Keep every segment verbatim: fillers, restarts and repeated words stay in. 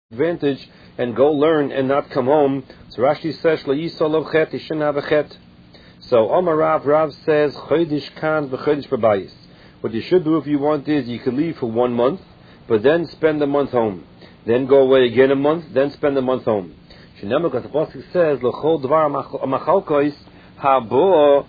advantage and go learn and not come home. So Rashi says, "Le'yisol chet," he shouldn't have a chet. So Omar Rav, Rav says, "Chodesh kan v'chodesh b'bayis." What you should do if you want is you could leave for one month, but then spend a month home, then go away again a month, then spend a month home. Shenema, because the pasuk says, "L'chol dvar machalkois habo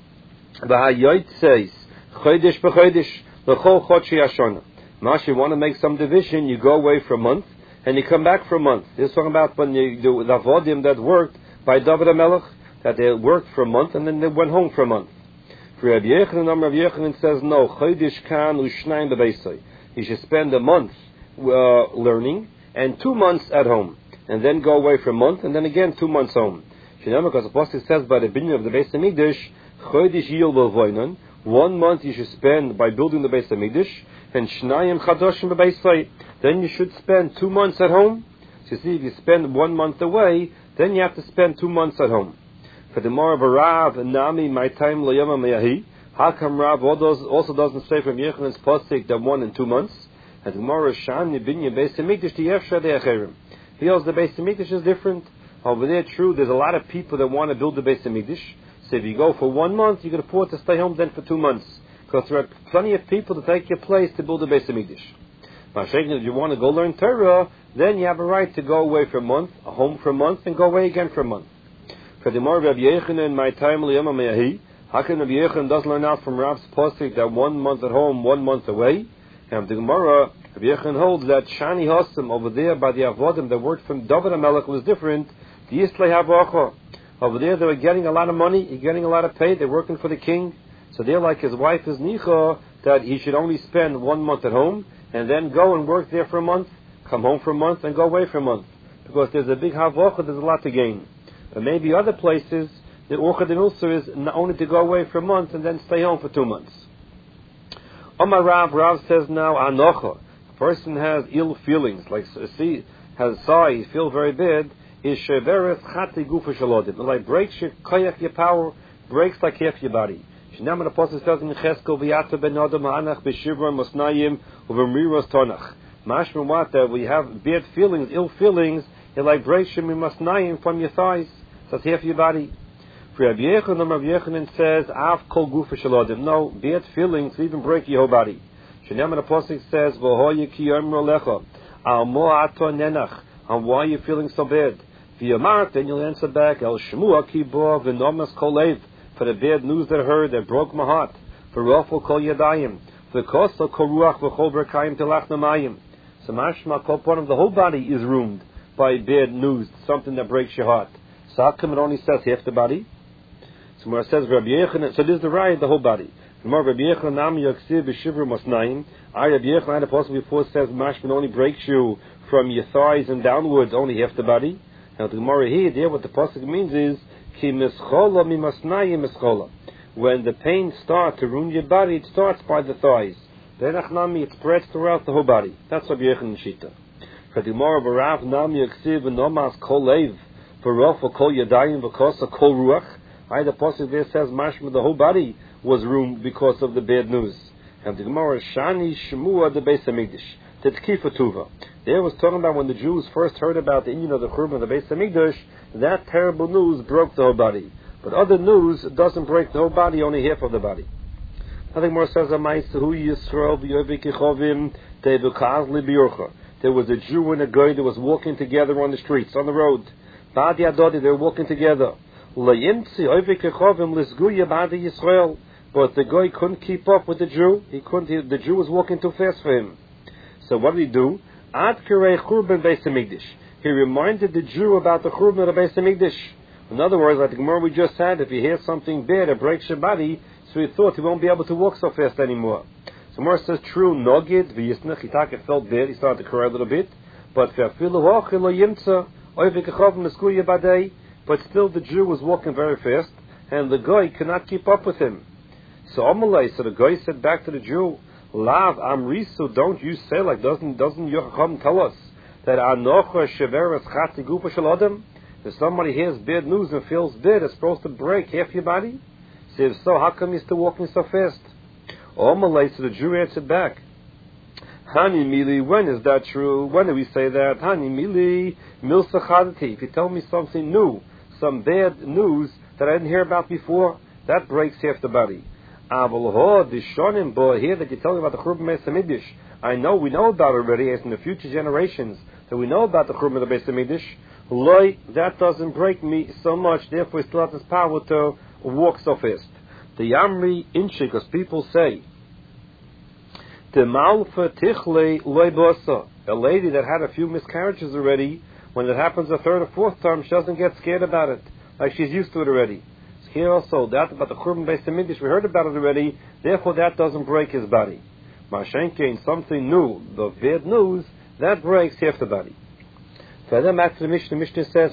v'hayotzes chodesh b'chodesh l'chol chodshi hashana." Now, if you want to make some division, you go away for a month and you come back for a month. This is talking about when you do the avodim that worked by David HaMelech, that they worked for a month and then they went home for a month. For Rabbi Yochanan, the number of Yochanan says no. Chodesh kan u'shnayim bebeisai. You should spend a month uh, learning and two months at home, and then go away for a month and then again two months home. Because the pasuk says by the binyan of the Beis Hamikdash, Chodesh yil b'voinon. One month you should spend by building the Beis Hamikdash, and shnayim chadoshim bebeisai. Then you should spend two months at home. So you see, if you spend one month away, then you have to spend two months at home. For the more of a Rav, Nami, my time, Layama Meyahi. How come Rav also doesn't say from Yechanan's Pasik that one and two months? And the more Shani Binya Beis Hamikdash, the Yefsha de Acherim. He knows the Beis Hamikdash is different. Over there, true, there's a lot of people that want to build the Beis Hamikdash. So if you go for one month, you can afford to stay home then for two months. Because there are plenty of people to take your place to build the Beis Hamikdash. Now, if you want to go learn Torah, then you have a right to go away for a month, home for a month, and go away again for a month. For the more Rabbi Yochanan, my time liyama meyahi. How can Rabbi Yochanan does learn out from Rav's pasuk that one month at home, one month away? And the Gemara, Rabbi Yochanan holds that Shani Hosam over there by the Avodim, the word from David HaMelech was different. The Yislei Havacha. Over there they were getting a lot of money, getting a lot of pay, they're working for the king. So they're like his wife is Nicha, that he should only spend one month at home, and then go and work there for a month, come home for a month, and go away for a month. Because there's a big Havacha, there's a lot to gain. But maybe other places, the Orchad Milsa is not only to go away for a month and then stay home for two months. Omar Rav, Rav says now, Anocha, a person has ill feelings, like see, has sigh, he feels very bad, is Sheveres Chati Gufa Shalodim. Like breaks your koyach, your power, breaks like half your body. Shinam the Apostle says in Cheskel, V'yata ben Adam ha'anach b'shivra mosnayim u'v'mriros tonach. Mashma what, that we have bad feelings, ill feelings, it like breaks your mosnayim from your thighs. That's half your body. For Rabbi Yochanan, Rabbi Yochanan says, Av kol gufa shalodim. No, bad feelings even break your whole body. Shenam the Apostle says, V'hoye ki yomro lecha, al mo ato nenach. And why are you feeling so bad? V'yamart, then you'll answer back, El shmua ki bo v'nomas kol lev. For the bad news that I heard, that broke my heart. For rofel kol yadayim. For kosto kol ruach v'chol berkayim telach namayim. So mashma, kol part of the whole body is ruined by bad news, something that breaks your heart. So how come it only says half the body? So where it says Rabbi Yochanan, so this is the right, the whole body. More Rabbi Yochanan nam yaksiv b'shivra mosnayim. I Rabbi Yochanan, the apostle before says mashman only breaks you from your thighs and downwards, only half the body. Now the Gemara here, there, what the pasuk means is ki mischola mi masnayim mischola. When the pain starts to ruin your body, it starts by the thighs. Then achnami, it spreads throughout the whole body. That's Rabbi Yochanan shita. For the Gemara b'rav nam yaksiv v'nomas kol lev. For Rafa kol yadayim v'kosa kol ruach. I the pasuk there says mashma the whole body was ruined because of the bad news. And the Gemara shani shmua the Beis Hamikdash the tkifa tuva. There was talking about when the Jews first heard about the Indian of the Churban of the Beis Hamikdash, that terrible news broke the whole body. But other news doesn't break the whole body, only half of the body. Nothing more says Amaisahu Yisrael v'yovei tebukazli b'yorcha. There was a Jew and a guy that was walking together on the streets, on the road. Badi Adodi, they were walking together. But the guy couldn't keep up with the Jew. He couldn't. He, the Jew was walking too fast for him. So what did he do? Ad kirei churban Beis Hamikdash. He reminded the Jew about the churban of the Beis Hamikdash. In other words, like the Gemara we just said, if he hears something bad, it breaks your body. So he thought he won't be able to walk so fast anymore. So Gemara says, true, nogid v'yisnech. He thought it felt bad. He started to cry a little bit. But But still the Jew was walking very fast, and the guy could not keep up with him. So Amalei, so the guy said back to the Jew, Lav Amrisu, don't you say, like doesn't doesn't Yochacham tell us that Anocha Sheveres Chati Gufa Shalodem? If somebody hears bad news and feels bad, it's supposed to break half your body? So if so, how come you're still walking so fast? Amalei, so the Jew answered back, Hani mili, when is that true? When do we say that? Hani mili milsa chadati. If you tell me something new, some bad news that I didn't hear about before, that breaks half the body. Aval ho dishonim bo, here that you're telling about the Churban Beis Hamikdash, I know we know about it already, as in the future generations that we know about the Churban of the Beis Hamikdash. Loi, that doesn't break me so much. Therefore, we still have this power to walk so fast. The Yamri Inchi, because people say, the Malfa Tichle Loi Bosa, a lady that had a few miscarriages already, when it happens a third or fourth time, she doesn't get scared about it, like she's used to it already. So here also, that about the Churban Beis Hamikdash, we heard about it already, therefore that doesn't break his body. Mashenkein, something new, the bad news, that breaks half the body. Further back to the Mishnah, the Mishnah says,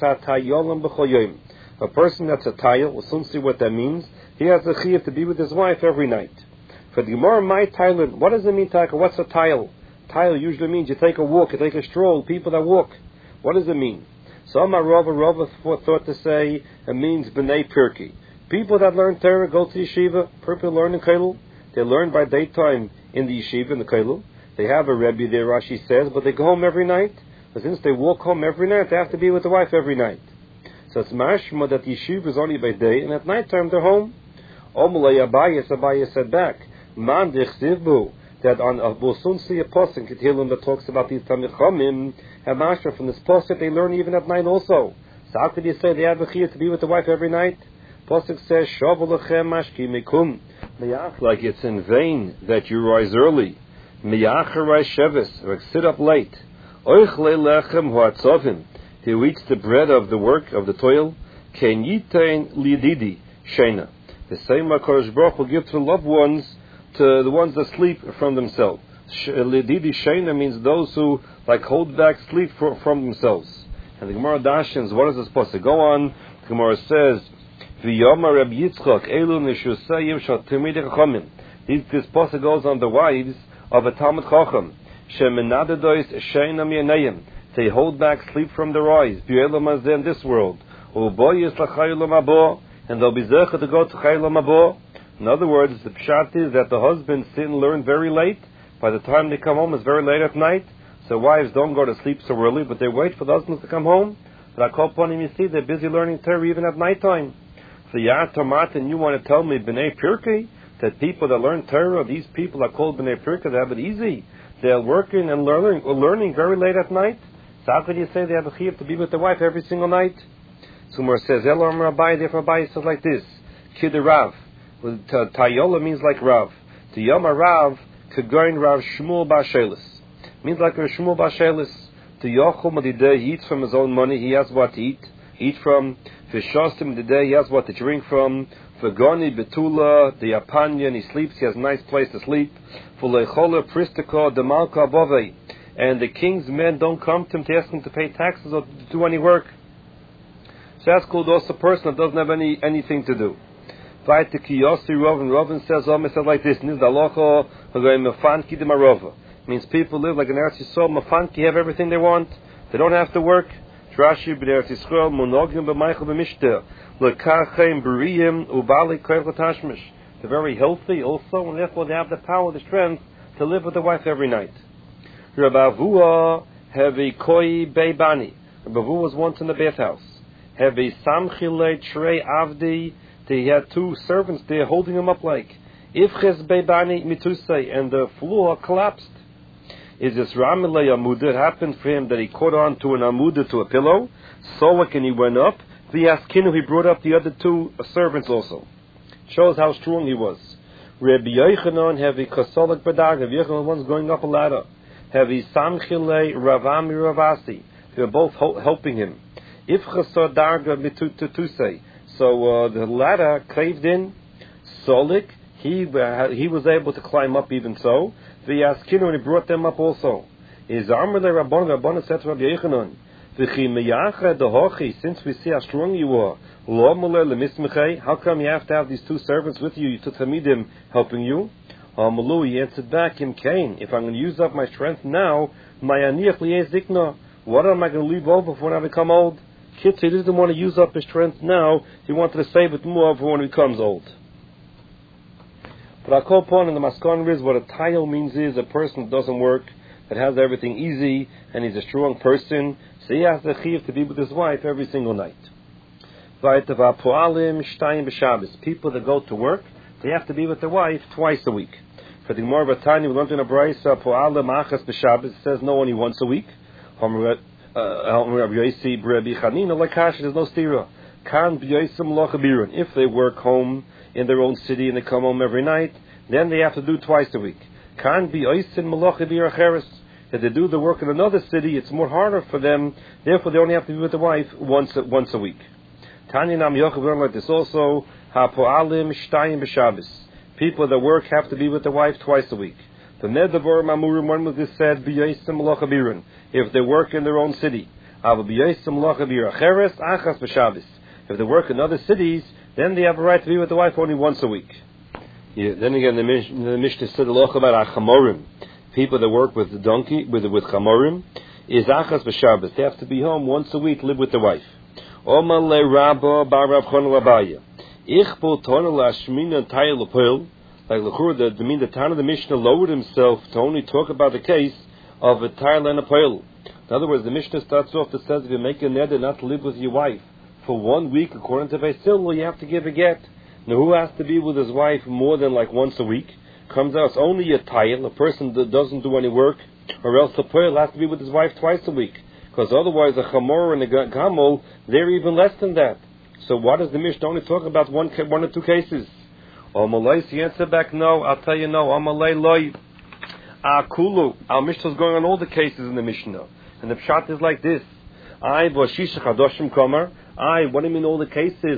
a person that's a tayil, we'll soon see what that means, he has a chiyuv to be with his wife every night. For the Gemara, my tayil, what does it mean, Taka? What's a tayil? Tayil usually means you take a walk, you take a stroll, people that walk. What does it mean? So Amar Rava, Rava thought to say, it means b'nei pirki. People that learn Torah go to the yeshiva, people learn in kollel, they learn by daytime in the yeshiva, in the kollel. They have a rebbe there, Rashi says, but they go home every night. But since they walk home every night, they have to be with the wife every night. So it's mashma that yeshiva is only by day, and at night time they're home. Omalei Abayis, Abayis said back, Man dichsivbu, that on uh, we'll soon see a pasuk in Tehillim that talks about these Talmid Chachamim, have mashma from this pasuk they learn even at night also. So how could you say they have a chiyuv to be with the wife every night? Pasuk says, Shavu lechem mashki mikum, like it's in vain that you rise early. Miyacharai sheves, or sit up late. Oichle lechem huatzovim, he eats the bread of the work, of the toil. Ken yitain lididi, shena. The same HaKadosh Baruch will give to the loved ones, to the ones that sleep from themselves. Lididi shena means those who like hold back sleep for, from themselves. And the Gemara dashins, what is this supposed to go on? The Gemara says, V'yomar Reb Yitzchak elu neshusayim shal Talmidei Chachamim. This pasuk goes on the wives of a Talmid Chacham. Shemenadedois sheinam yanayim. They hold back sleep from their eyes. B'yelam hazeh in this world. U'boyis l'chayilam habo, and they'll be zecher to go to chayilam habo. In other words, the pshat is that the husbands sit and learn very late. By the time they come home, it's very late at night. So wives don't go to sleep so early, but they wait for the husbands to come home. But I call upon him, you see, they're busy learning Torah even at night time. So Yad Tomat, and you want to tell me, B'nei Pirkei, that people that learn Torah, these people are called B'nei Pirkei, they have it easy. They're working and learning, or learning very late at night. So how could you say they have a chiyuv to be with their wife every single night? So Umar says, Elam Rabbi, therefore Rabbi says like this, Kid Rav. Tayola means like Rav. To Yom Rav, Kagoin Rav Shmuel Bashelis. Means like a Shmuel Bashelis. To Yochum Adideh, he eats from his own money, he has what to eat. Eat from. For Shostim today, he has what to drink from. For Goni Betula, the Yapanian, he sleeps, he has a nice place to sleep. For Lechola Pristiko, the Malka Above. And the king's men don't come to him to ask him to pay taxes or to do any work. So that's called also a person that doesn't have any anything to do. Right to Kiyosi Rovin. Rovin says, oh, says like this, Nizdalocho, Mefanki de Marova. Means people live like an Eretz Yisrael, Mefanki, have everything they want. They don't have to work. Rashi b'Eretz Yisrael, Monogim b'Meichel b'Mishter, Lekachem b'Riyim, Ubali Koyel Tashmish. They're very healthy also, and therefore they have the power, the strength to live with the wife every night. Rabbi Avua have a koi beibani. Rabbi Avua was once in the bathhouse. Have a samchile trei avdi. They had two servants there holding him up like ifches beibani mitusay, and the floor collapsed. Is this Ramilei Amuda? It happened for him that he caught on to an Amuda, to a pillow. Solak, and he went up. V'yaskinu, he brought up the other two servants also. Shows how strong he was. Rabbi Yochanan have a Kosolak Badag. Rabbi Yochanan one's going up a ladder. Have a Samchile Ravami Ravasi. They were both ho- helping him. If Chasar Darga Mitutusei. So uh, the ladder caved in. Solik, he uh, he was able to climb up even so. V'yaskinu, and he brought them up also. Is Amr le Rabbon, Rabbon said to Rabbi Yochanan, V'chi meyacha dehochi, since we see how strong you are, lo mole lemismechei, how come you have to have these two servants with you, to Tamidim helping you? Amalu, he answered back, Im Kain, if I'm going to use up my strength now, my aniach liyezikna, what am I going to leave over for when I become old? Kids, he didn't want to use up his strength now, he wanted to save it more for when he becomes old. But I call upon in the Maskon is what a tile means is a person that doesn't work, that has everything easy, and he's a strong person, so he has the chiyuv to be with his wife every single night. People that go to work, they have to be with their wife twice a week. For the Gemara Batani, we learned in a brayso, po'alem achas b'Shabbos, it says no, only once a week. There's no stira. If they work home in their own city and they come home every night, then they have to do twice a week. If they do the work in another city, it's more harder for them. Therefore, they only have to be with the wife once once a week. Tanya Nam Yochav learned like this also. Ha'po'alim shtayim b'Shabbos. People that work have to be with the wife twice a week. The Nedavar Mamurim, one was this said, B'yaisim Lochabirin, if they work in their own city. Ava B'yaisim Lochabir Acheres Achas b'Shabbos. If they work in other cities, then they have a right to be with the wife only once a week. Yeah, then again, the, Mish- the Mishnah said a lot about Achamorim. People that work with the donkey, with with Chamorim, is Achas b'Shabbos. They have to be home once a week, live with the wife. Omar le Rabba bar Rav Chon Labaya. Ich bol tona la shmina tayel lepil. Like the the mean the Tana of the Mishnah lowered himself to only talk about the case of a tayel and a pil. In other words, the Mishnah starts off that says if you make a neder not to live with your wife for one week, according to Vaisil, you have to give a get. Now, who has to be with his wife more than like once a week? Comes out it's only a tayel, a person that doesn't do any work, or else the pil has to be with his wife twice a week. Because otherwise, a chamor and a gamol, they're even less than that. So why does the Mishnah only talk about one one or two cases? Omalei, the answer back, no, I'll tell you no. Omalei loy. Akulu. Our Mishnah is going on all the cases in the Mishnah. And the pshat is like this. I, Voshisha Chadoshim Komer. I, what do you mean all the cases?